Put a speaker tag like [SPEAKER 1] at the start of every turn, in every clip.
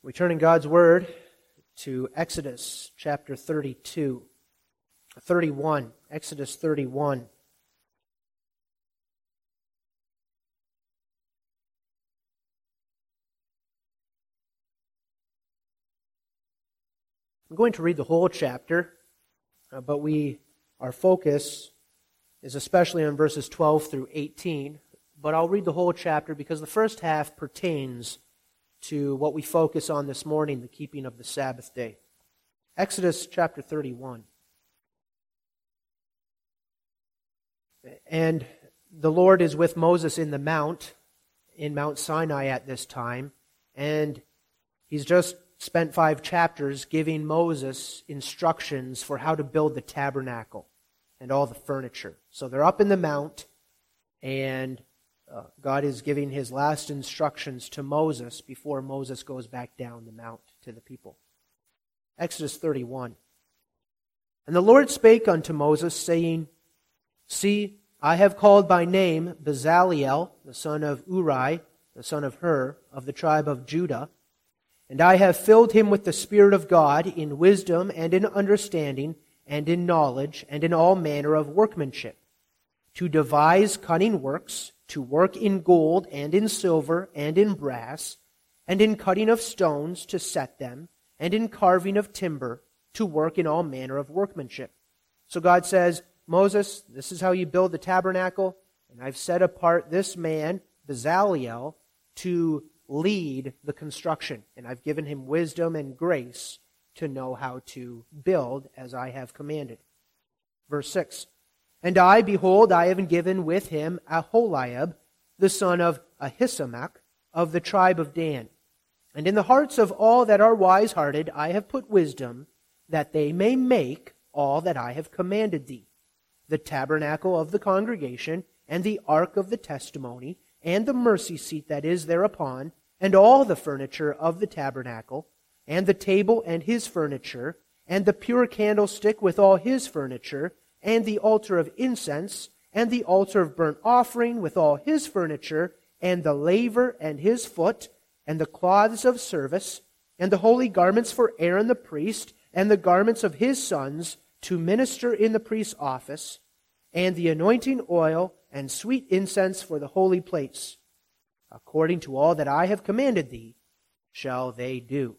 [SPEAKER 1] We turn in God's Word to Exodus chapter 31, Exodus 31. I'm going to read the whole chapter, but our focus is especially on verses 12 through 18. But I'll read the whole chapter because the first half pertains to what we focus on this morning, the keeping of the Sabbath day. Exodus chapter 31. And the Lord is with Moses in Mount Sinai at this time, and he's just spent 5 chapters giving Moses instructions for how to build the tabernacle and all the furniture. So they're up in the mount, and God is giving his last instructions to Moses before Moses goes back down the mount to the people. Exodus 31. And the Lord spake unto Moses, saying, See, I have called by name Bezaleel, the son of Uri, the son of Hur, of the tribe of Judah, and I have filled him with the Spirit of God in wisdom and in understanding and in knowledge and in all manner of workmanship, to devise cunning works, to work in gold and in silver and in brass, and in cutting of stones to set them, and in carving of timber, to work in all manner of workmanship. So God says, Moses, this is how you build the tabernacle, and I've set apart this man, Bezaleel, to lead the construction, and I've given him wisdom and grace to know how to build as I have commanded. Verse 6. And I, behold, I have given with him Aholiab, the son of Ahisamach, of the tribe of Dan. And in the hearts of all that are wise-hearted I have put wisdom, that they may make all that I have commanded thee, the tabernacle of the congregation, and the ark of the testimony, and the mercy seat that is thereupon, and all the furniture of the tabernacle, and the table and his furniture, and the pure candlestick with all his furniture, and the altar of incense, and the altar of burnt offering with all his furniture, and the laver and his foot, and the cloths of service, and the holy garments for Aaron the priest, and the garments of his sons to minister in the priest's office, and the anointing oil and sweet incense for the holy plates. According to all that I have commanded thee, shall they do.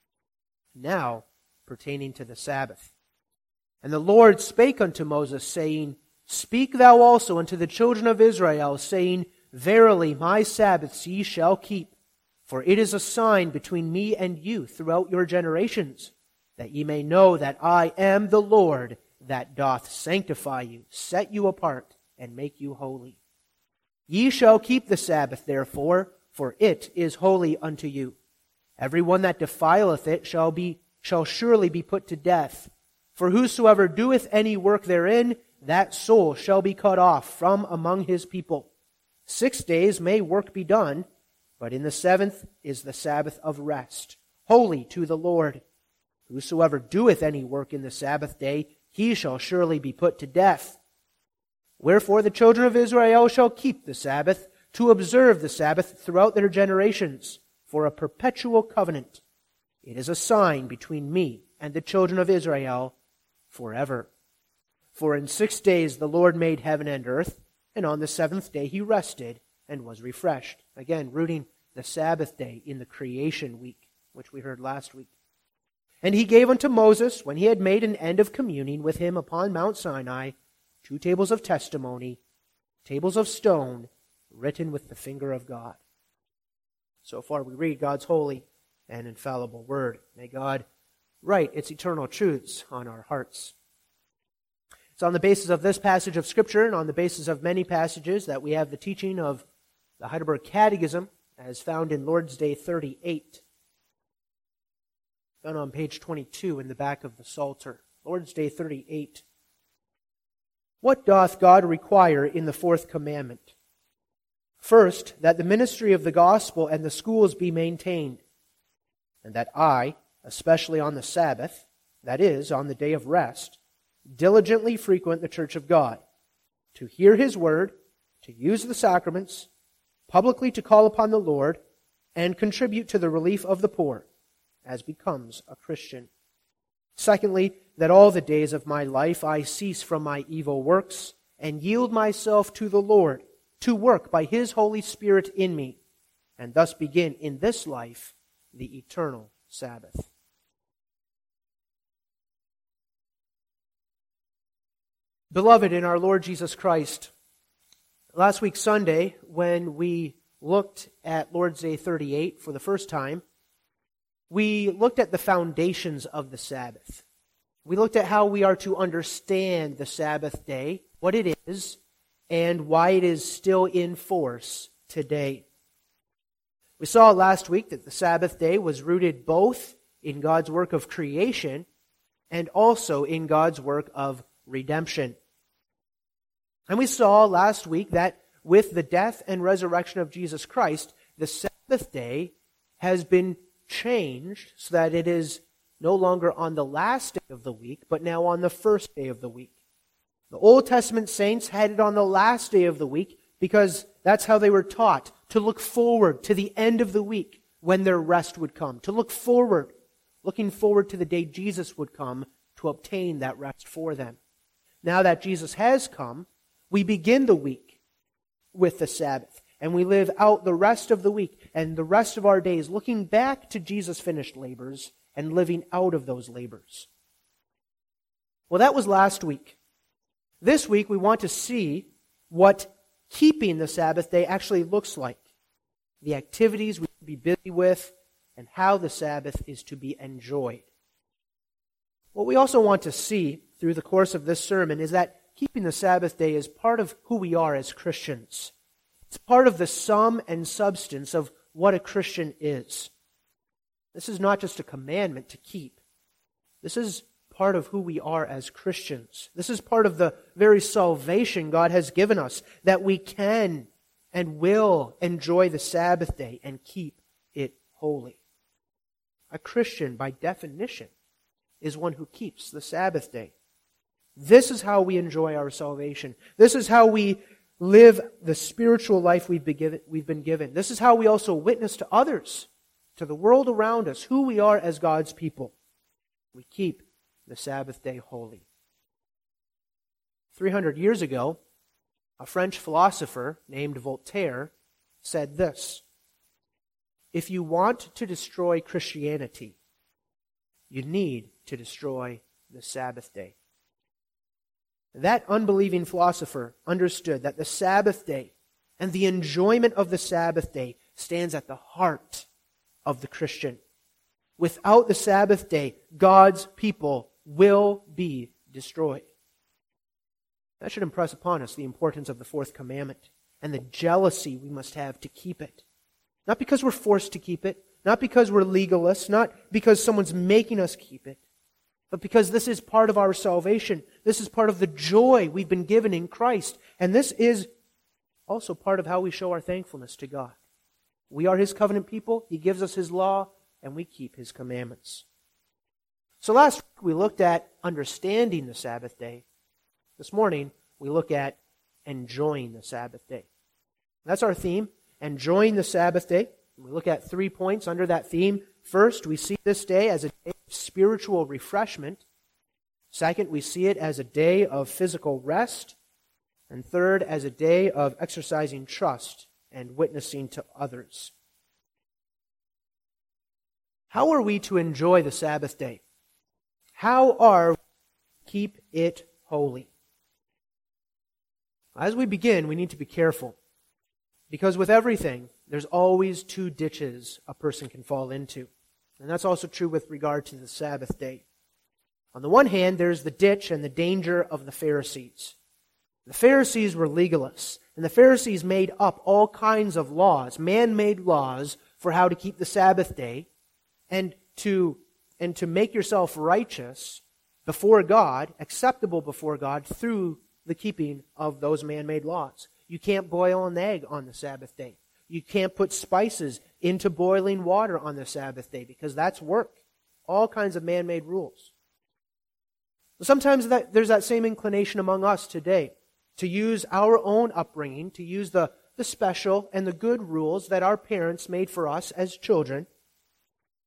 [SPEAKER 1] Now, pertaining to the Sabbath. And the Lord spake unto Moses, saying, Speak thou also unto the children of Israel, saying, Verily my Sabbaths ye shall keep, for it is a sign between me and you throughout your generations, that ye may know that I am the Lord that doth sanctify you, set you apart, and make you holy. Ye shall keep the Sabbath, therefore, for it is holy unto you. Every one that defileth it shall surely be put to death. For whosoever doeth any work therein, that soul shall be cut off from among his people. 6 days may work be done, but in the 7th is the Sabbath of rest, holy to the Lord. Whosoever doeth any work in the Sabbath day, he shall surely be put to death. Wherefore the children of Israel shall keep the Sabbath, to observe the Sabbath throughout their generations, for a perpetual covenant. It is a sign between me and the children of Israel forever. For in 6 days the Lord made heaven and earth, and on the 7th day he rested and was refreshed. Again, rooting the Sabbath day in the creation week, which we heard last week. And he gave unto Moses, when he had made an end of communing with him upon Mount Sinai, 2 tables of testimony, tables of stone, written with the finger of God. So far we read God's holy and infallible word. May God write its eternal truths on our hearts. It's on the basis of this passage of Scripture and on the basis of many passages that we have the teaching of the Heidelberg Catechism as found in Lord's Day 38. Found on page 22 in the back of the Psalter. Lord's Day 38. What doth God require in the 4th commandment? First, that the ministry of the gospel and the schools be maintained, and that I, especially on the Sabbath, that is, on the day of rest, diligently frequent the church of God, to hear His word, to use the sacraments, publicly to call upon the Lord, and contribute to the relief of the poor, as becomes a Christian. Secondly, that all the days of my life I cease from my evil works and yield myself to the Lord to work by His Holy Spirit in me, and thus begin in this life the eternal Sabbath. Beloved in our Lord Jesus Christ, last week Sunday, when we looked at Lord's Day 38 for the first time, we looked at the foundations of the Sabbath. We looked at how we are to understand the Sabbath day, what it is, and why it is still in force today. We saw last week that the Sabbath day was rooted both in God's work of creation and also in God's work of redemption. And we saw last week that with the death and resurrection of Jesus Christ, the Sabbath day has been changed so that it is no longer on the last day of the week, but now on the first day of the week. The Old Testament saints had it on the last day of the week because that's how they were taught, to look forward to the end of the week when their rest would come, to look forward, looking forward to the day Jesus would come to obtain that rest for them. Now that Jesus has come, we begin the week with the Sabbath, and we live out the rest of the week and the rest of our days looking back to Jesus' finished labors and living out of those labors. Well, that was last week. This week we want to see what keeping the Sabbath day actually looks like, the activities we should be busy with, and how the Sabbath is to be enjoyed. What we also want to see through the course of this sermon is that keeping the Sabbath day is part of who we are as Christians. It's part of the sum and substance of what a Christian is. This is not just a commandment to keep. This is part of who we are as Christians. This is part of the very salvation God has given us, that we can and will enjoy the Sabbath day and keep it holy. A Christian, by definition, is one who keeps the Sabbath day. This is how we enjoy our salvation. This is how we live the spiritual life we've been given. This is how we also witness to others, to the world around us, who we are as God's people. We keep the Sabbath day holy. 300 years ago, a French philosopher named Voltaire said this: "If you want to destroy Christianity, you need to destroy the Sabbath day." That unbelieving philosopher understood that the Sabbath day and the enjoyment of the Sabbath day stands at the heart of the Christian. Without the Sabbath day, God's people will be destroyed. That should impress upon us the importance of the fourth commandment and the jealousy we must have to keep it. Not because we're forced to keep it, not because we're legalists, not because someone's making us keep it, but because this is part of our salvation. This is part of the joy we've been given in Christ. And this is also part of how we show our thankfulness to God. We are His covenant people. He gives us His law, and we keep His commandments. So last week we looked at understanding the Sabbath day. This morning we look at enjoying the Sabbath day. That's our theme, enjoying the Sabbath day. We look at 3 points under that theme. First, we see this day as a day of spiritual refreshment. Second, we see it as a day of physical rest. And third, as a day of exercising trust and witnessing to others. How are we to enjoy the Sabbath day? How are we to keep it holy? As we begin, we need to be careful. Because with everything, there's always 2 ditches a person can fall into. And that's also true with regard to the Sabbath day. On the one hand, there's the ditch and the danger of the Pharisees. The Pharisees were legalists, and the Pharisees made up all kinds of laws, man-made laws, for how to keep the Sabbath day, and to make yourself righteous before God, acceptable before God, through the keeping of those man-made laws. You can't boil an egg on the Sabbath day. You can't put spices into boiling water on the Sabbath day because that's work. All kinds of man-made rules. Sometimes there's that same inclination among us today to use our own upbringing, to use the special and the good rules that our parents made for us as children,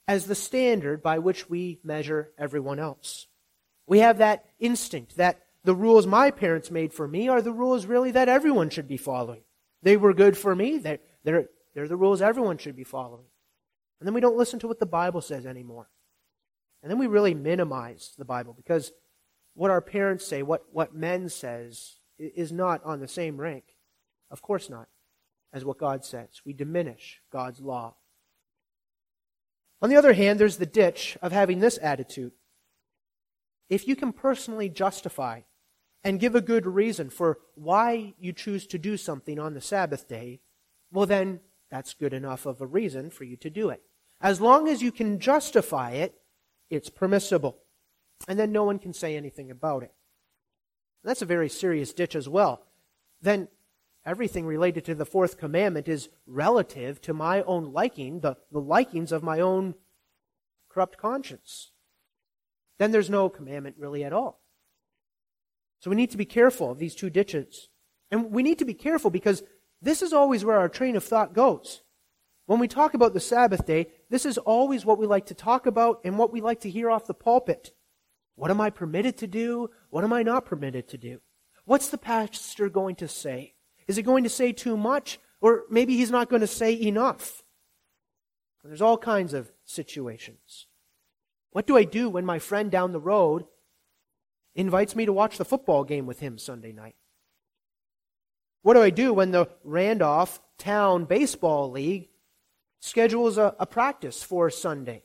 [SPEAKER 1] as the standard by which we measure everyone else. We have that instinct that the rules my parents made for me are the rules really that everyone should be following. They were good for me. They're the rules everyone should be following. And then we don't listen to what the Bible says anymore. And then we really minimize the Bible because what our parents say, what men says, is not on the same rank, of course not, as what God says. We diminish God's law. On the other hand, there's the ditch of having this attitude. If you can personally justify and give a good reason for why you choose to do something on the Sabbath day, well then, that's good enough of a reason for you to do it. As long as you can justify it, it's permissible. And then no one can say anything about it. And that's a very serious ditch as well. Then everything related to the fourth commandment is relative to my own liking, the likings of my own corrupt conscience. Then there's no commandment really at all. So we need to be careful of these two ditches. And we need to be careful because this is always where our train of thought goes. When we talk about the Sabbath day, this is always what we like to talk about and what we like to hear off the pulpit. What am I permitted to do? What am I not permitted to do? What's the pastor going to say? Is he going to say too much? Or maybe he's not going to say enough? And there's all kinds of situations. What do I do when my friend down the road invites me to watch the football game with him Sunday night? What do I do when the Randolph Town Baseball League schedules a practice for Sunday?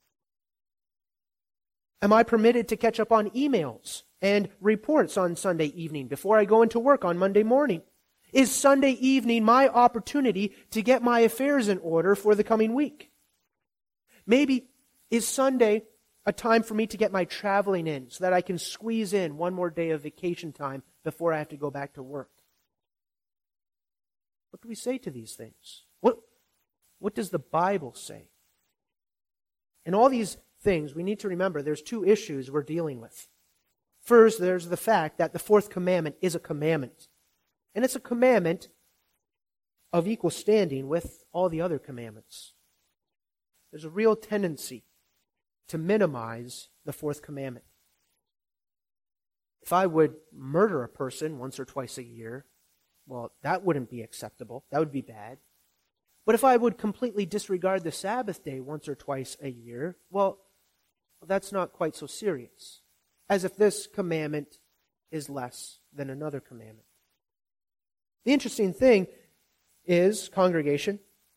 [SPEAKER 1] Am I permitted to catch up on emails and reports on Sunday evening before I go into work on Monday morning? Is Sunday evening my opportunity to get my affairs in order for the coming week? Maybe is Sunday a time for me to get my traveling in so that I can squeeze in one more day of vacation time before I have to go back to work? What do we say to these things? What does the Bible say? In all these things, we need to remember there's two issues we're dealing with. First, there's the fact that the fourth commandment is a commandment. And it's a commandment of equal standing with all the other commandments. There's a real tendency to minimize the fourth commandment. If I would murder a person once or twice a year, well, that wouldn't be acceptable. That would be bad. But if I would completely disregard the Sabbath day once or twice a year, well, that's not quite so serious. As if this commandment is less than another commandment. The interesting thing is, congregation,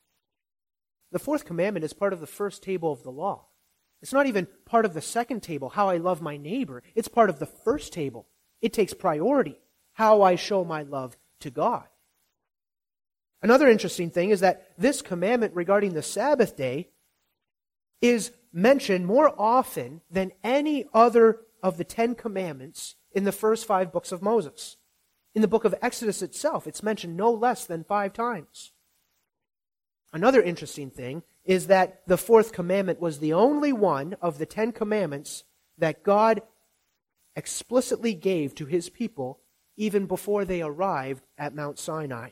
[SPEAKER 1] the fourth commandment is part of the first table of the law. It's not even part of the second table, how I love my neighbor. It's part of the first table. It takes priority, how I show my love to God. Another interesting thing is that this commandment regarding the Sabbath day is mentioned more often than any other of the 10 commandments in the first 5 books of Moses. In the book of Exodus itself, it's mentioned no less than 5 times. Another interesting thing is that the fourth commandment was the only one of the 10 commandments that God explicitly gave to His people even before they arrived at Mount Sinai.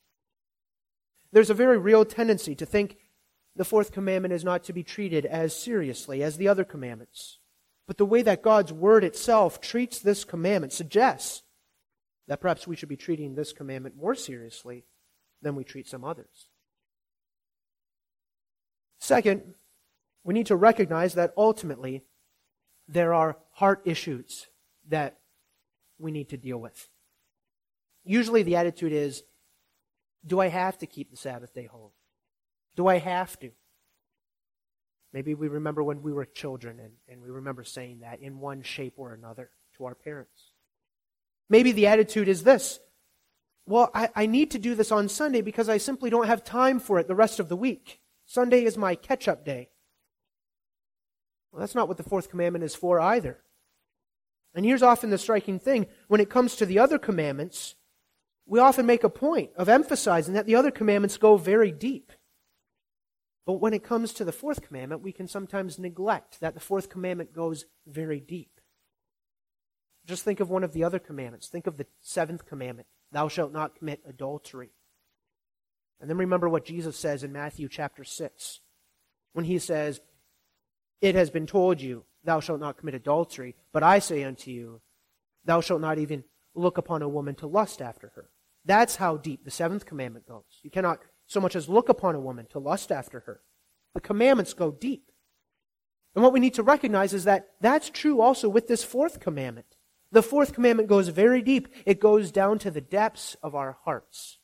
[SPEAKER 1] There's a very real tendency to think the fourth commandment is not to be treated as seriously as the other commandments. But the way that God's Word itself treats this commandment suggests that perhaps we should be treating this commandment more seriously than we treat some others. Second, we need to recognize that ultimately there are heart issues that we need to deal with. Usually the attitude is, do I have to keep the Sabbath day holy? Do I have to? Maybe we remember when we were children and we remember saying that in one shape or another to our parents. Maybe the attitude is this, well, I need to do this on Sunday because I simply don't have time for it the rest of the week. Sunday is my catch-up day. Well, that's not what the fourth commandment is for either. And here's often the striking thing. When it comes to the other commandments, we often make a point of emphasizing that the other commandments go very deep. But when it comes to the fourth commandment, we can sometimes neglect that the fourth commandment goes very deep. Just think of one of the other commandments. Think of the 7th commandment. Thou shalt not commit adultery. And then remember what Jesus says in Matthew chapter 6. When He says, it has been told you, thou shalt not commit adultery. But I say unto you, thou shalt not even look upon a woman to lust after her. That's how deep the seventh commandment goes. You cannot so much as look upon a woman to lust after her. The commandments go deep. And what we need to recognize is that that's true also with this fourth commandment. The fourth commandment goes very deep. It goes down to the depths of our hearts.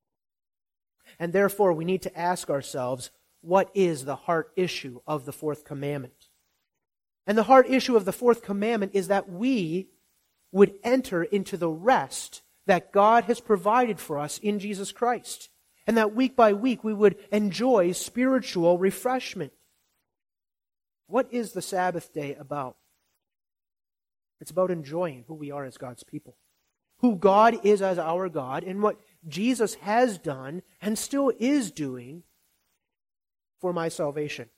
[SPEAKER 1] And therefore, we need to ask ourselves, what is the heart issue of the fourth commandment? And the heart issue of the fourth commandment is that we would enter into the rest that God has provided for us in Jesus Christ. And that week by week we would enjoy spiritual refreshment. What is the Sabbath day about? It's about enjoying who we are as God's people. Who God is as our God, and what Jesus has done and still is doing for my salvation.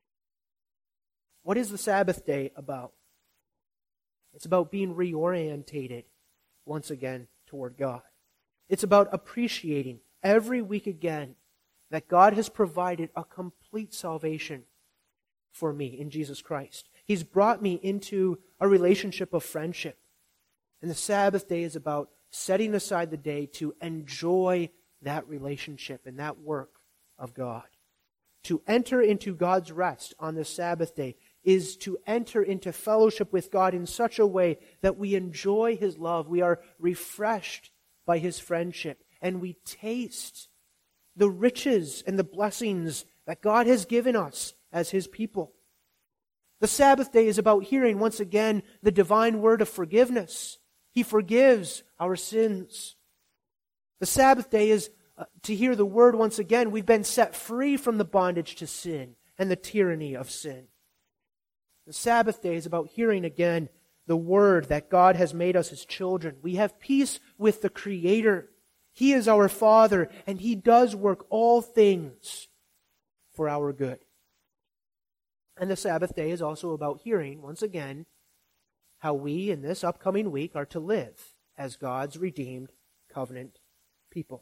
[SPEAKER 1] What is the Sabbath day about? It's about being reorientated once again toward God. It's about appreciating every week again that God has provided a complete salvation for me in Jesus Christ. He's brought me into a relationship of friendship. And the Sabbath day is about setting aside the day to enjoy that relationship and that work of God. To enter into God's rest on the Sabbath day is to enter into fellowship with God in such a way that we enjoy His love, we are refreshed by His friendship, and we taste the riches and the blessings that God has given us as His people. The Sabbath day is about hearing once again the divine word of forgiveness. He forgives our sins. The Sabbath day is to hear the word once again. We've been set free from the bondage to sin and the tyranny of sin. The Sabbath day is about hearing again the word that God has made us His children. We have peace with the Creator. He is our Father, and He does work all things for our good. And the Sabbath day is also about hearing, once again, how we in this upcoming week are to live as God's redeemed covenant people.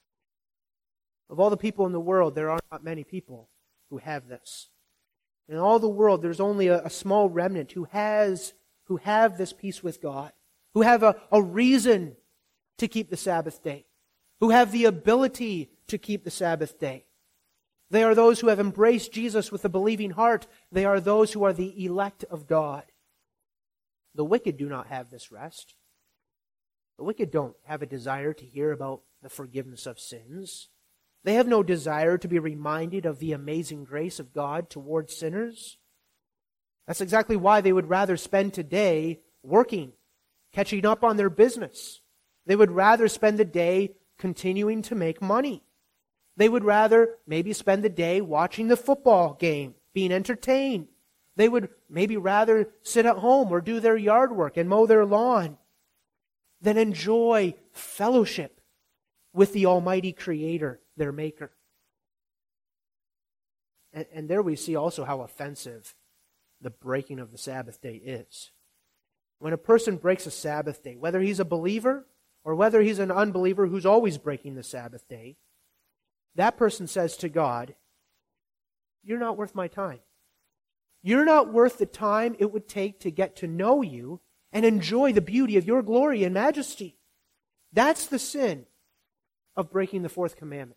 [SPEAKER 1] Of all the people in the world, there are not many people who have this. In all the world, there's only a small remnant who have this peace with God, who have a reason to keep the Sabbath day, who have the ability to keep the Sabbath day. They are those who have embraced Jesus with a believing heart. They are those who are the elect of God. The wicked do not have this rest. The wicked don't have a desire to hear about the forgiveness of sins. They have no desire to be reminded of the amazing grace of God toward sinners. That's exactly why they would rather spend today working, catching up on their business. They would rather spend the day continuing to make money. They would rather maybe spend the day watching the football game, being entertained. They would maybe rather sit at home or do their yard work and mow their lawn than enjoy fellowship with the Almighty Creator, their Maker. And there we see also how offensive the breaking of the Sabbath day is. When a person breaks a Sabbath day, whether he's a believer or whether he's an unbeliever who's always breaking the Sabbath day, that person says to God, "You're not worth my time. You're not worth the time it would take to get to know you and enjoy the beauty of your glory and majesty." That's the sin of breaking the fourth commandment.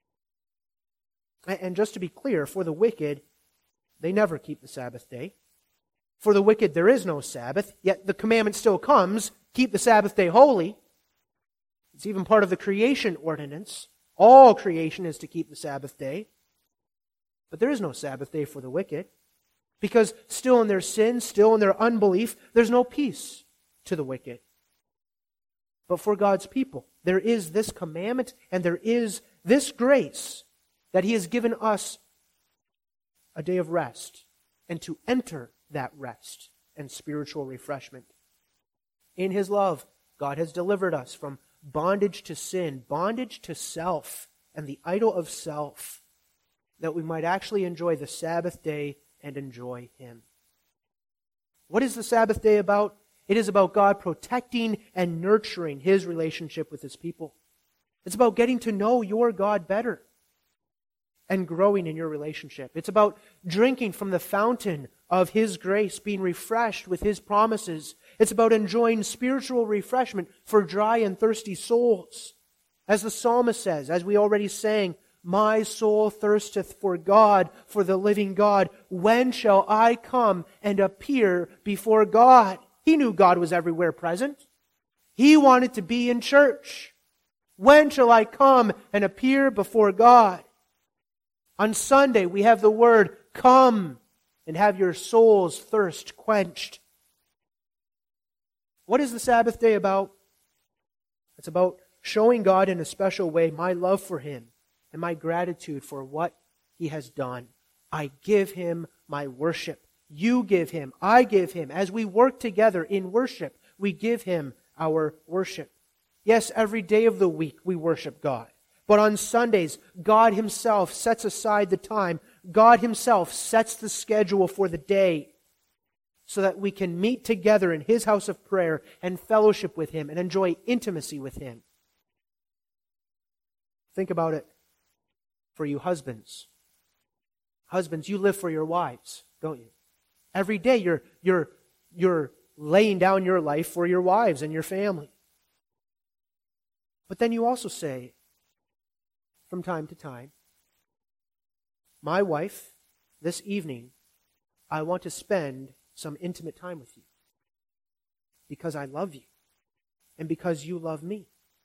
[SPEAKER 1] And just to be clear, for the wicked, they never keep the Sabbath day. For the wicked, there is no Sabbath, yet the commandment still comes, keep the Sabbath day holy. It's even part of the creation ordinance. All creation is to keep the Sabbath day. But there is no Sabbath day for the wicked, because still in their sin, still in their unbelief, there's no peace to the wicked. But for God's people, there is this commandment and there is this grace that He has given us a day of rest and to enter that rest and spiritual refreshment. In His love, God has delivered us from bondage to sin, bondage to self, and the idol of self, that we might actually enjoy the Sabbath day and enjoy Him. What is the Sabbath day about? It is about God protecting and nurturing His relationship with His people. It's about getting to know your God better and growing in your relationship. It's about drinking from the fountain of His grace, being refreshed with His promises. It's about enjoying spiritual refreshment for dry and thirsty souls. As the psalmist says, as we already sang, "My soul thirsteth for God, for the living God. When shall I come and appear before God?" He knew God was everywhere present. He wanted to be in church. When shall I come and appear before God? On Sunday, we have the word, "Come and have your soul's thirst quenched." What is the Sabbath day about? It's about showing God in a special way my love for Him and my gratitude for what He has done. I give Him my worship. You give Him. I give Him. As we work together in worship, we give Him our worship. Yes, every day of the week we worship God. But on Sundays, God Himself sets aside the time. God Himself sets the schedule for the day so that we can meet together in His house of prayer and fellowship with Him and enjoy intimacy with Him. Think about it for you husbands. Husbands, you live for your wives, don't you? Every day you're laying down your life for your wives and your family. But then you also say, from time to time, "My wife, this evening, I want to spend some intimate time with you because I love you and because you love me."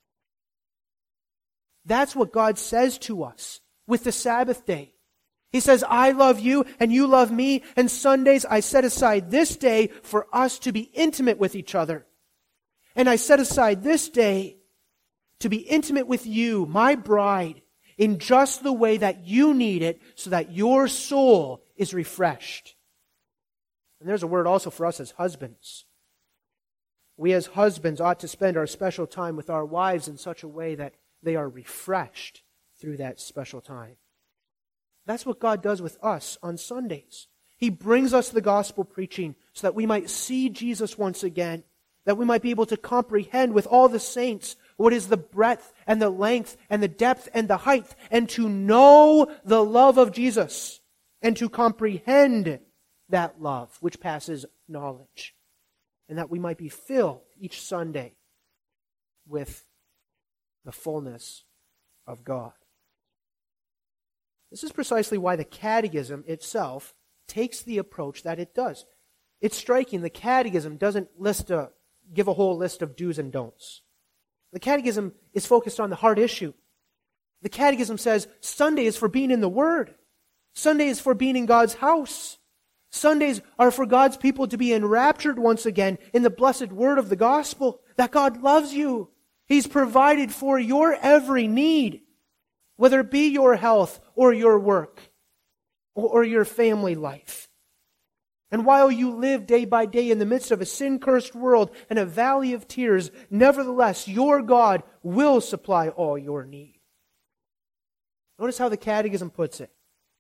[SPEAKER 1] That's what God says to us with the Sabbath day. He says, "I love you and you love me, and Sundays I set aside this day for us to be intimate with each other. And I set aside this day to be intimate with you, my bride, in just the way that you need it so that your soul is refreshed." And there's a word also for us as husbands. We as husbands ought to spend our special time with our wives in such a way that they are refreshed through that special time. That's what God does with us on Sundays. He brings us the gospel preaching so that we might see Jesus once again, that we might be able to comprehend with all the saints what is the breadth and the length and the depth and the height, and to know the love of Jesus and to comprehend that love which passes knowledge, and that we might be filled each Sunday with the fullness of God. This is precisely why the Catechism itself takes the approach that it does. It's striking. The Catechism doesn't give a whole list of do's and don'ts. The Catechism is focused on the heart issue. The Catechism says Sunday is for being in the Word. Sunday is for being in God's house. Sundays are for God's people to be enraptured once again in the blessed word of the gospel, that God loves you. He's provided for your every need, whether it be your health or your work or your family life. And while you live day by day in the midst of a sin-cursed world and a valley of tears, nevertheless, your God will supply all your need. Notice how the Catechism puts it.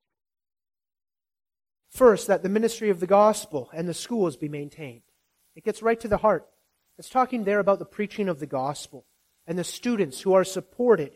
[SPEAKER 1] First, that the ministry of the gospel and the schools be maintained. It gets right to the heart. It's talking there about the preaching of the gospel and the students who are supported,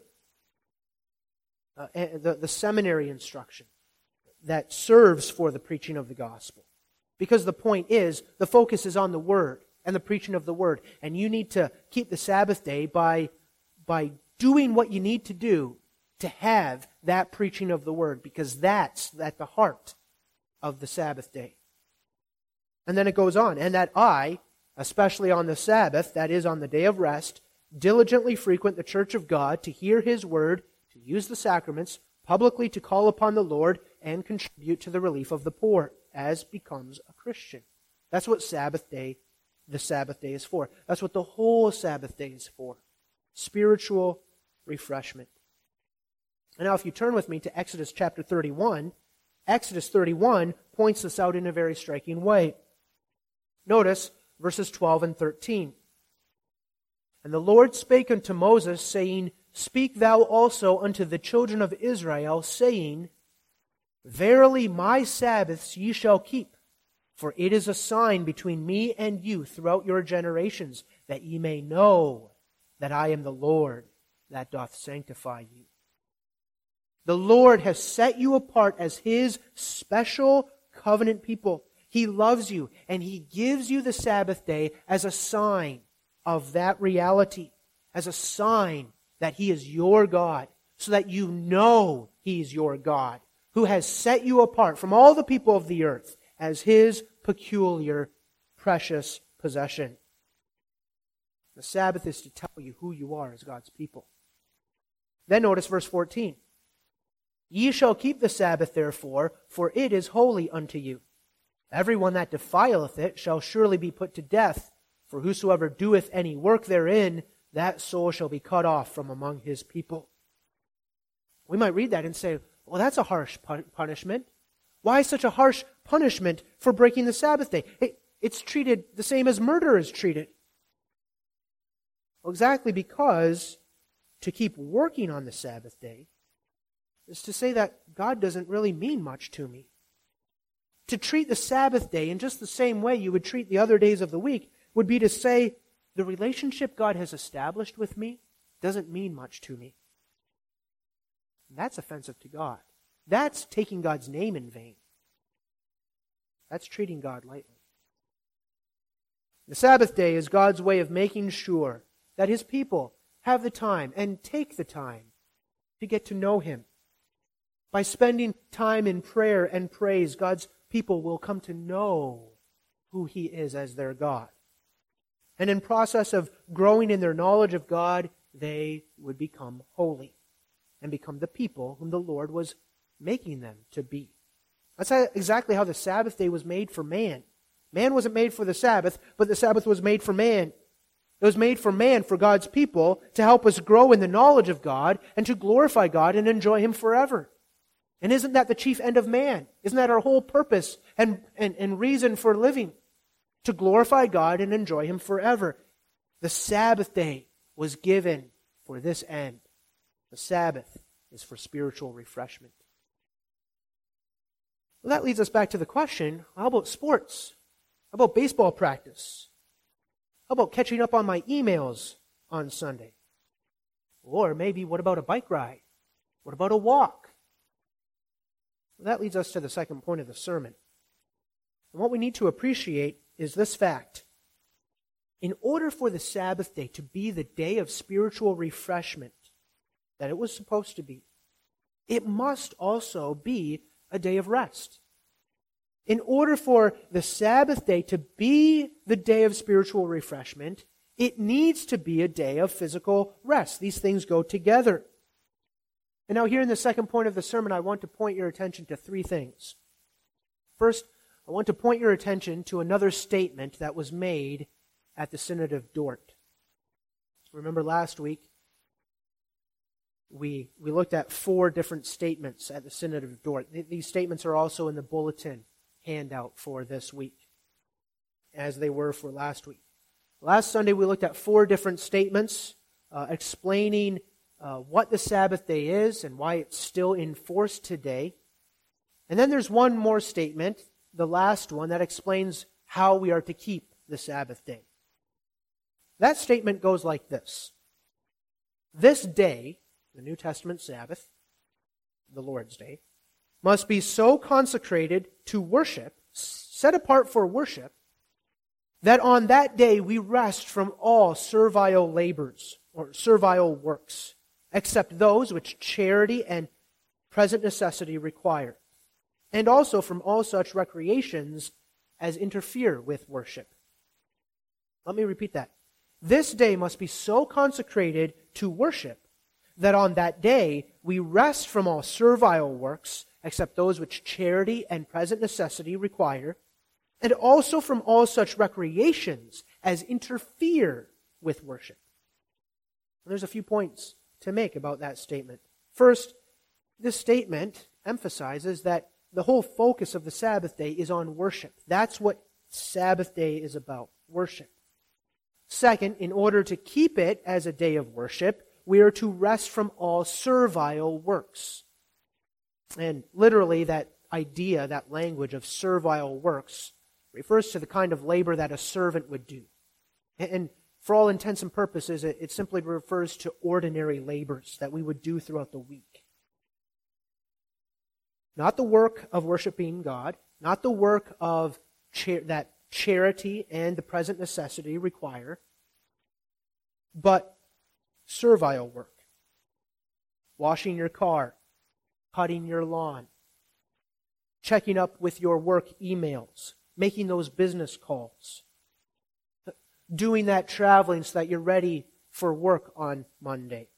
[SPEAKER 1] the seminary instruction that serves for the preaching of the gospel. Because the point is, the focus is on the Word and the preaching of the Word. And you need to keep the Sabbath day by doing what you need to do to have that preaching of the Word, because that's at the heart of the Sabbath day. And then it goes on, and that I, especially on the Sabbath, that is on the day of rest, diligently frequent the church of God to hear His word, to use the sacraments, publicly to call upon the Lord, and contribute to the relief of the poor, as becomes a Christian. That's what the Sabbath day is for. That's what the whole Sabbath day is for. Spiritual refreshment. And now if you turn with me to Exodus chapter 31, Exodus 31 points this out in a very striking way. Notice verses 12 and 13. "And the Lord spake unto Moses, saying, Speak thou also unto the children of Israel, saying, Verily my Sabbaths ye shall keep, for it is a sign between me and you throughout your generations, that ye may know that I am the Lord that doth sanctify you." The Lord has set you apart as His special covenant people. He loves you, and He gives you the Sabbath day as a sign of that reality, as a sign that He is your God, so that you know He's your God, who has set you apart from all the people of the earth as His peculiar, precious possession. The Sabbath is to tell you who you are as God's people. Then notice verse 14. Ye shall keep the Sabbath, therefore, for it is holy unto you. Everyone that defileth it shall surely be put to death, for whosoever doeth any work therein, that soul shall be cut off from among his people. We might read that and say, well, that's a harsh punishment. Why such a harsh punishment for breaking the Sabbath day? It's treated the same as murder is treated. Well, exactly because to keep working on the Sabbath day is to say that God doesn't really mean much to me. To treat the Sabbath day in just the same way you would treat the other days of the week would be to say, the relationship God has established with me doesn't mean much to me. And that's offensive to God. That's taking God's name in vain. That's treating God lightly. The Sabbath day is God's way of making sure that His people have the time and take the time to get to know Him. By spending time in prayer and praise, God's people will come to know who He is as their God. And in process of growing in their knowledge of God, they would become holy and become the people whom the Lord was making them to be. That's exactly how the Sabbath day was made for man. Man wasn't made for the Sabbath, but the Sabbath was made for man. It was made for man, for God's people, to help us grow in the knowledge of God and to glorify God and enjoy Him forever. And isn't that the chief end of man? Isn't that our whole purpose and reason for living? To glorify God and enjoy Him forever. The Sabbath day was given for this end. The Sabbath is for spiritual refreshment. Well, that leads us back to the question, how about sports? How about baseball practice? How about catching up on my emails on Sunday? Or maybe what about a bike ride? What about a walk? Well, that leads us to the second point of the sermon. And what we need to appreciate is this fact. In order for the Sabbath day to be the day of spiritual refreshment that it was supposed to be, it must also be a day of rest. In order for the Sabbath day to be the day of spiritual refreshment, it needs to be a day of physical rest. These things go together. And now here in the second point of the sermon, I want to point your attention to three things. First, I want to point your attention to another statement that was made at the Synod of Dort. Remember last week, we looked at 4 different statements at the Synod of Dort. These statements are also in the bulletin handout for this week, as they were for last week. Last Sunday, we looked at 4 different statements explaining what the Sabbath day is and why it's still in force today. And then there's one more statement, the last one, that explains how we are to keep the Sabbath day. That statement goes like this. This day, the New Testament Sabbath, the Lord's Day, must be so consecrated to worship, set apart for worship, that on that day we rest from all servile labors or servile works, except those which charity and present necessity require, and also from all such recreations as interfere with worship. Let me repeat that. This day must be so consecrated to worship that on that day we rest from all servile works, except those which charity and present necessity require, and also from all such recreations as interfere with worship. And there's a few points to make about that statement. First, this statement emphasizes that the whole focus of the Sabbath day is on worship. That's what Sabbath day is about, worship. Second, in order to keep it as a day of worship, we are to rest from all servile works. And literally that idea, that language of servile works, refers to the kind of labor that a servant would do. And for all intents and purposes, it simply refers to ordinary labors that we would do throughout the week. Not the work of worshiping God, not the work of that charity and the present necessity require, but servile work. Washing your car, cutting your lawn, checking up with your work emails, making those business calls, doing that traveling so that you're ready for work on Monday.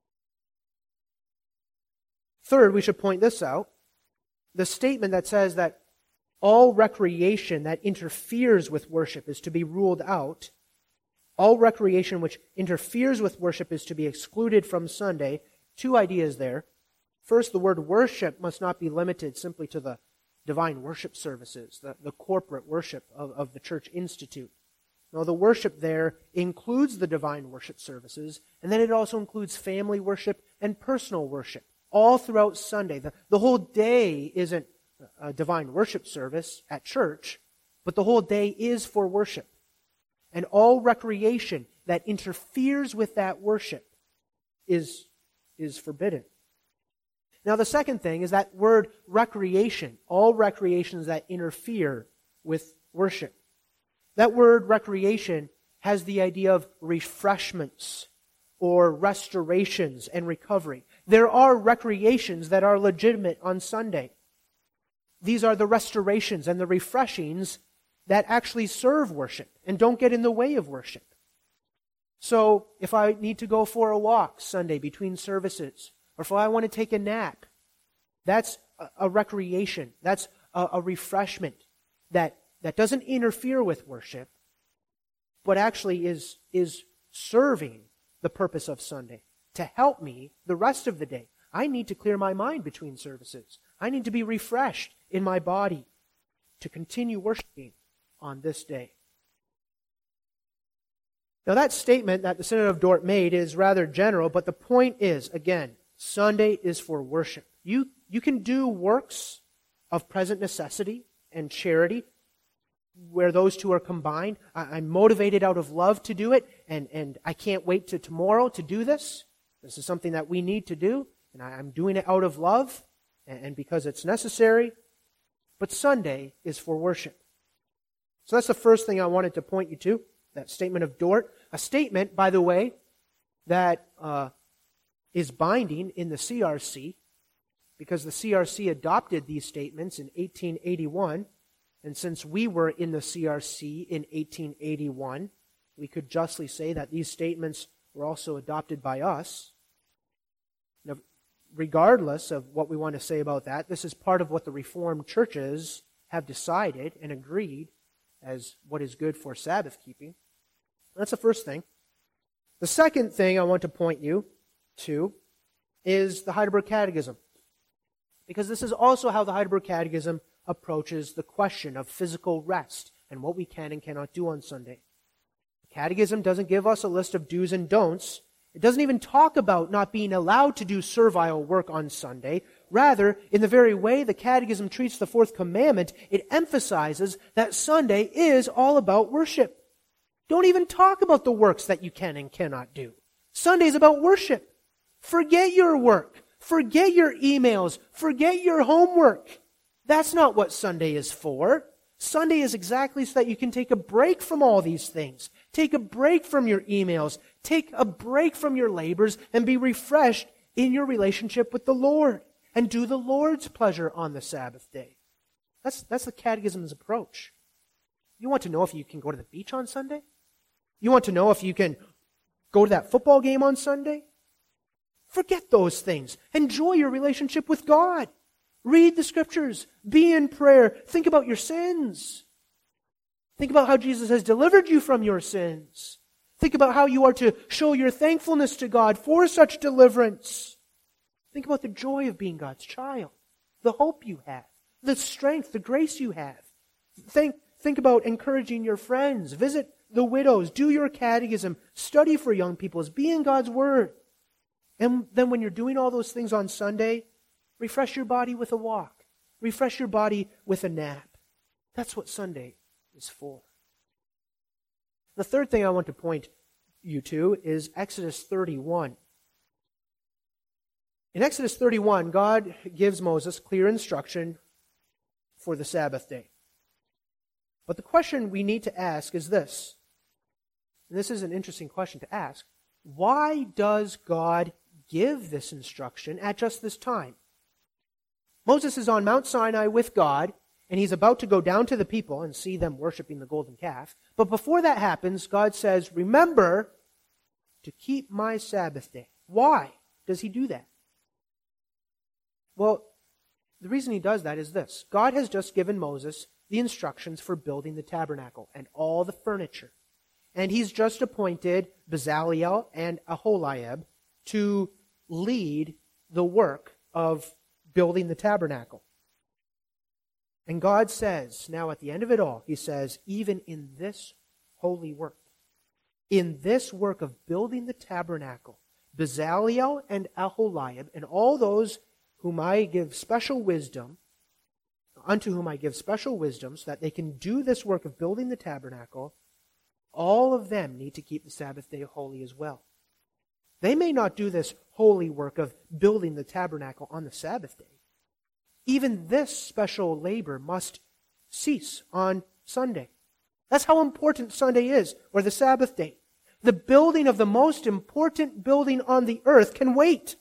[SPEAKER 1] Third, we should point this out. The statement that says that all recreation that interferes with worship is to be ruled out. All recreation which interferes with worship is to be excluded from Sunday. Two ideas there. First, the word worship must not be limited simply to the divine worship services, the corporate worship of the church institute. No, the worship there includes the divine worship services, and then it also includes family worship and personal worship, all throughout Sunday. The whole day isn't a divine worship service at church, but the whole day is for worship. And all recreation that interferes with that worship is forbidden. Now, the second thing is that word recreation, all recreations that interfere with worship. That word recreation has the idea of refreshments or restorations and recovery. There are recreations that are legitimate on Sunday. These are the restorations and the refreshings that actually serve worship and don't get in the way of worship. So, if I need to go for a walk Sunday between services, or if I want to take a nap, that's a recreation. That's a refreshment that doesn't interfere with worship, but actually is serving the purpose of Sunday to help me the rest of the day. I need to clear my mind between services. I need to be refreshed in my body to continue worshiping on this day. Now, that statement that the Synod of Dort made is rather general, but the point is, again, Sunday is for worship. You can do works of present necessity and charity where those two are combined. I'm motivated out of love to do it, and I can't wait to tomorrow to do this. This is something that we need to do, and I'm doing it out of love and because it's necessary. But Sunday is for worship. So that's the first thing I wanted to point you to, that statement of Dort. A statement, by the way, that is binding in the CRC, because the CRC adopted these statements in 1881, and since we were in the CRC in 1881, we could justly say that these statements were also adopted by us. Now, regardless of what we want to say about that, this is part of what the Reformed churches have decided and agreed as what is good for Sabbath keeping. That's the first thing. The second thing I want to point you to is the Heidelberg Catechism, because this is also how the Heidelberg Catechism approaches the question of physical rest and what we can and cannot do on Sunday. The Catechism doesn't give us a list of do's and don'ts. It doesn't even talk about not being allowed to do servile work on Sunday. Rather, in the very way the Catechism treats the fourth commandment, it emphasizes that Sunday is all about worship. Don't even talk about the works that you can and cannot do. Sunday is about worship. Forget your work. Forget your emails. Forget your homework. That's not what Sunday is for. Sunday is exactly so that you can take a break from all these things. Take a break from your emails. Take a break from your labors and be refreshed in your relationship with the Lord. And do the Lord's pleasure on the Sabbath day. That's the Catechism's approach. You want to know if you can go to the beach on Sunday? You want to know if you can go to that football game on Sunday? Forget those things. Enjoy your relationship with God. Read the Scriptures. Be in prayer. Think about your sins. Think about how Jesus has delivered you from your sins. Think about how you are to show your thankfulness to God for such deliverance. Think about the joy of being God's child, the hope you have, the strength, the grace you have. Think about encouraging your friends. Visit the widows. Do your catechism. Study for young people. Be in God's Word. And then when you're doing all those things on Sunday, refresh your body with a walk. Refresh your body with a nap. That's what Sunday is for. The third thing I want to point you to is Exodus 31. In Exodus 31, God gives Moses clear instruction for the Sabbath day. But the question we need to ask is this, and this is an interesting question to ask. Why does God give this instruction at just this time? Moses is on Mount Sinai with God, and he's about to go down to the people and see them worshiping the golden calf. But before that happens, God says, remember to keep my Sabbath day. Why does he do that? Well, the reason he does that is this. God has just given Moses the instructions for building the tabernacle and all the furniture. And he's just appointed Bezaleel and Aholiab to lead the work of building the tabernacle. And God says, now at the end of it all, he says, even in this holy work, in this work of building the tabernacle, Bezaleel and Aholiab and all those whom I give special wisdom, unto whom I give special wisdom, so that they can do this work of building the tabernacle, all of them need to keep the Sabbath day holy as well. They may not do this holy work of building the tabernacle on the Sabbath day. Even this special labor must cease on Sunday. That's how important Sunday is, or the Sabbath day. The building of the most important building on the earth can wait.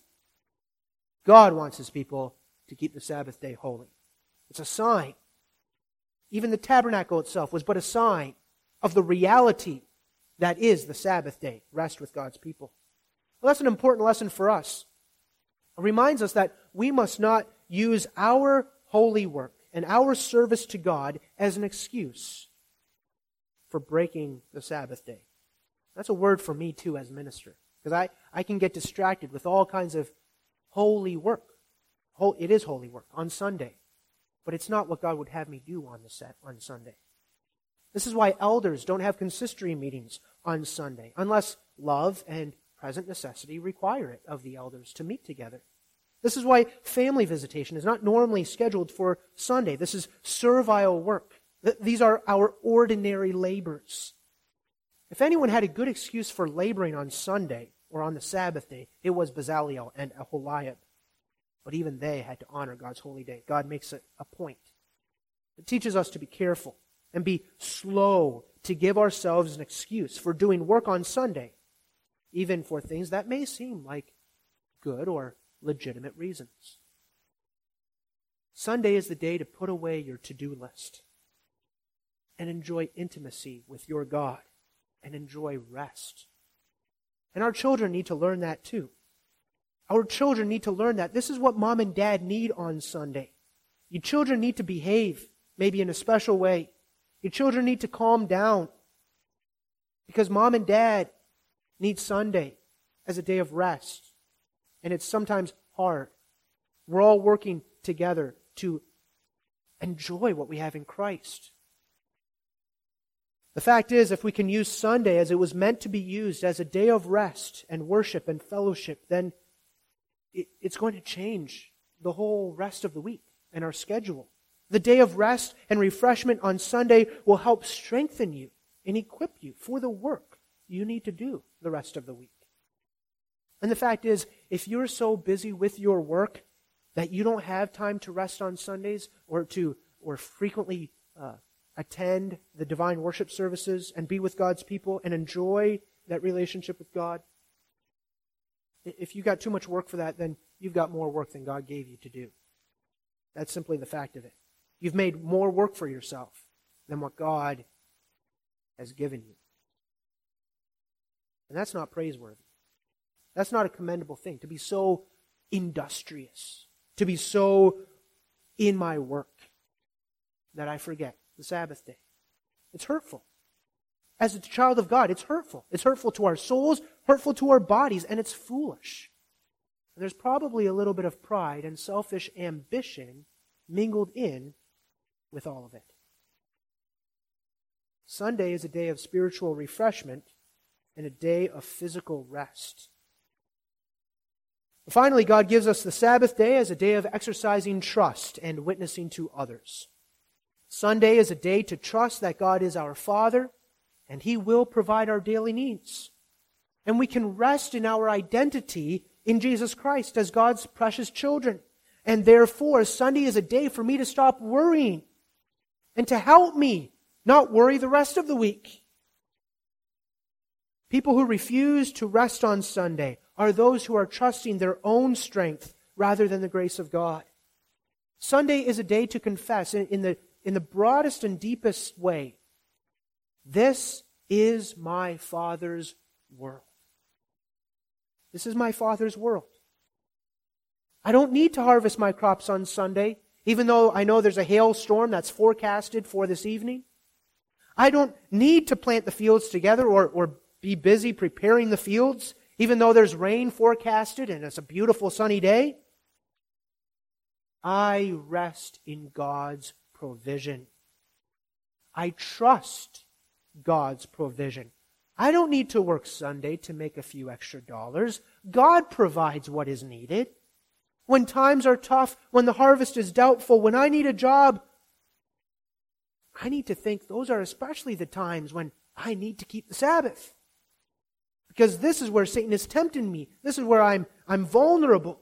[SPEAKER 1] God wants His people to keep the Sabbath day holy. It's a sign. Even the tabernacle itself was but a sign of the reality that is the Sabbath day, rest with God's people. Well, that's an important lesson for us. It reminds us that we must not use our holy work and our service to God as an excuse for breaking the Sabbath day. That's a word for me too as a minister, because I can get distracted with all kinds of holy work. It is holy work on Sunday, but it's not what God would have me do on Sunday. This is why elders don't have consistory meetings on Sunday, unless love and present necessity require it of the elders to meet together. This is why family visitation is not normally scheduled for Sunday. This is servile work. These are our ordinary labors. If anyone had a good excuse for laboring on Sunday or on the Sabbath day, it was Bezaleel and Aholiab. But even they had to honor God's holy day. God makes it a point. It teaches us to be careful and be slow to give ourselves an excuse for doing work on Sunday, even for things that may seem like good or legitimate reasons. Sunday is the day to put away your to-do list and enjoy intimacy with your God and enjoy rest. And our children need to learn that too. Our children need to learn that this is what mom and dad need on Sunday. Your children need to behave, maybe in a special way. Your children need to calm down because mom and dad need Sunday as a day of rest. And it's sometimes hard. We're all working together to enjoy what we have in Christ. The fact is, if we can use Sunday as it was meant to be used, as a day of rest and worship and fellowship, then it's going to change the whole rest of the week and our schedule. The day of rest and refreshment on Sunday will help strengthen you and equip you for the work you need to do the rest of the week. And the fact is, if you're so busy with your work that you don't have time to rest on Sundays or frequently attend the divine worship services and be with God's people and enjoy that relationship with God, if you got too much work for that, then you've got more work than God gave you to do. That's simply the fact of it. You've made more work for yourself than what God has given you. And that's not praiseworthy. That's not a commendable thing, to be so industrious, to be so in my work that I forget the Sabbath day. It's hurtful. As a child of God, it's hurtful. It's hurtful to our souls, hurtful to our bodies, and it's foolish. And there's probably a little bit of pride and selfish ambition mingled in with all of it. Sunday is a day of spiritual refreshment and a day of physical rest. Finally, God gives us the Sabbath day as a day of exercising trust and witnessing to others. Sunday is a day to trust that God is our Father and He will provide our daily needs. And we can rest in our identity in Jesus Christ as God's precious children. And therefore, Sunday is a day for me to stop worrying and to help me not worry the rest of the week. People who refuse to rest on Sunday are those who are trusting their own strength rather than the grace of God. Sunday is a day to confess in the broadest and deepest way, this is my Father's world. This is my Father's world. I don't need to harvest my crops on Sunday, even though I know there's a hailstorm that's forecasted for this evening. I don't need to plant the fields together or be busy preparing the fields, even though there's rain forecasted and it's a beautiful sunny day. I rest in God's provision. I trust God's provision. I don't need to work Sunday to make a few extra dollars. God provides what is needed. When times are tough, when the harvest is doubtful, when I need a job, I need to think those are especially the times when I need to keep the Sabbath. Because this is where Satan is tempting me. This is where I'm vulnerable.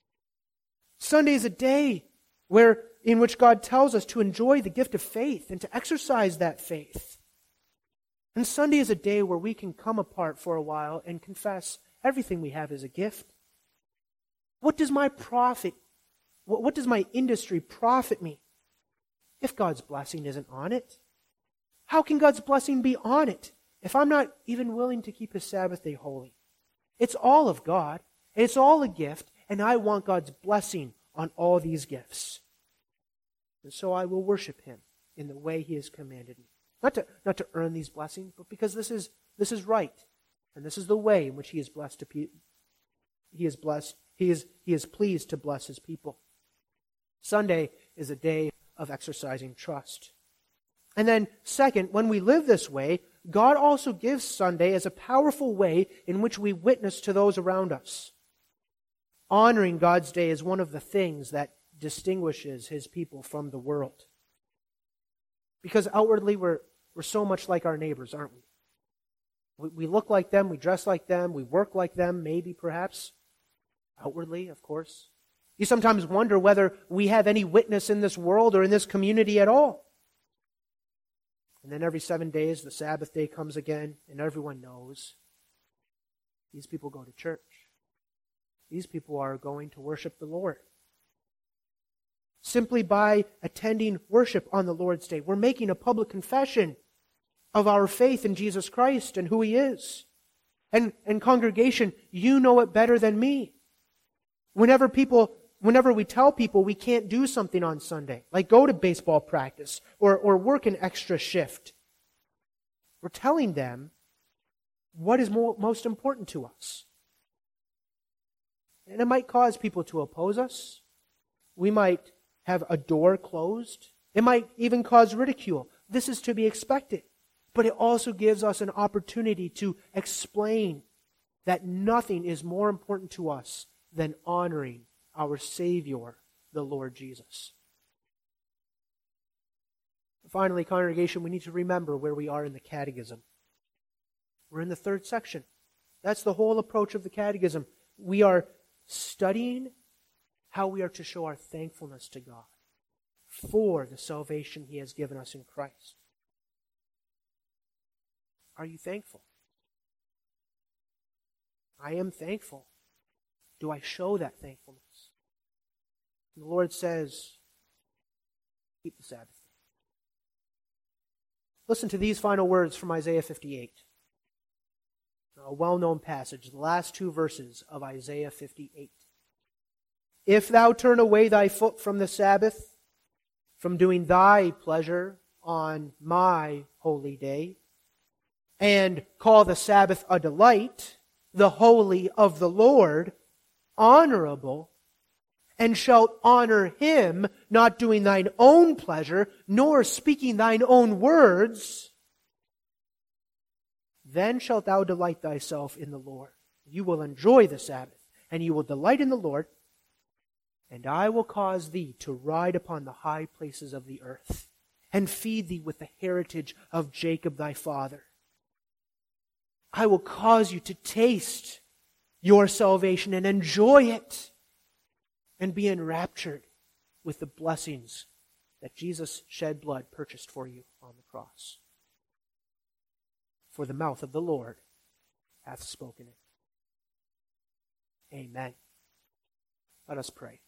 [SPEAKER 1] Sunday is a day in which God tells us to enjoy the gift of faith and to exercise that faith. And Sunday is a day where we can come apart for a while and confess everything we have is a gift. What does my profit, what does my industry profit me if God's blessing isn't on it? How can God's blessing be on it if I'm not even willing to keep His Sabbath day holy? It's all of God. It's all a gift, and I want God's blessing on all these gifts. And so I will worship Him in the way He has commanded me. Not to earn these blessings, but because this is right. And this is the way in which He is blessed He is pleased to bless His people. Sunday is a day of exercising trust. And then second, when we live this way, God also gives Sunday as a powerful way in which we witness to those around us. Honoring God's day is one of the things that distinguishes His people from the world. Because outwardly we're so much like our neighbors, aren't we? We look like them, we dress like them, we work like them, maybe, perhaps. Outwardly, of course. You sometimes wonder whether we have any witness in this world or in this community at all. And then every 7 days, the Sabbath day comes again, and everyone knows these people go to church. These people are going to worship the Lord. Simply by attending worship on the Lord's day, we're making a public confession of our faith in Jesus Christ and who He is. And congregation, you know it better than me. Whenever we tell people we can't do something on Sunday, like go to baseball practice or work an extra shift, we're telling them what is most important to us. And it might cause people to oppose us. We might have a door closed. It might even cause ridicule. This is to be expected. But it also gives us an opportunity to explain that nothing is more important to us than honoring our Savior, the Lord Jesus. Finally, congregation, we need to remember where we are in the catechism. We're in the 3rd section. That's the whole approach of the catechism. We are studying how we are to show our thankfulness to God for the salvation He has given us in Christ. Are you thankful? I am thankful. Do I show that thankfulness? And the Lord says, keep the Sabbath day. Listen to these final words from Isaiah 58. A well-known passage, the last 2 verses of Isaiah 58. If thou turn away thy foot from the Sabbath, from doing thy pleasure on my holy day, and call the Sabbath a delight, the holy of the Lord, honorable, and shalt honor Him, not doing thine own pleasure, nor speaking thine own words, then shalt thou delight thyself in the Lord. You will enjoy the Sabbath, and you will delight in the Lord, and I will cause thee to ride upon the high places of the earth, and feed thee with the heritage of Jacob thy father. I will cause you to taste your salvation and enjoy it, and be enraptured with the blessings that Jesus' shed blood purchased for you on the cross. cross. For the mouth of the Lord hath spoken it. Amen. Let us pray.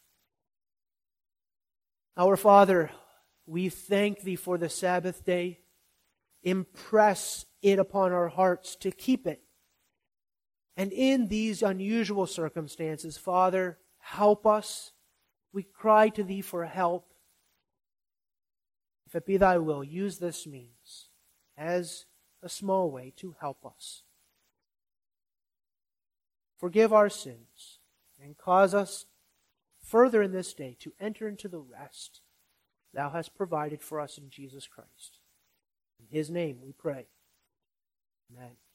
[SPEAKER 1] Our Father, we thank Thee for the Sabbath day. Impress it upon our hearts to keep it. And in these unusual circumstances, Father, help us. We cry to Thee for help. If it be Thy will, use this means as a small way to help us. Forgive our sins and cause us further in this day to enter into the rest Thou hast provided for us in Jesus Christ. In His name we pray. Amen.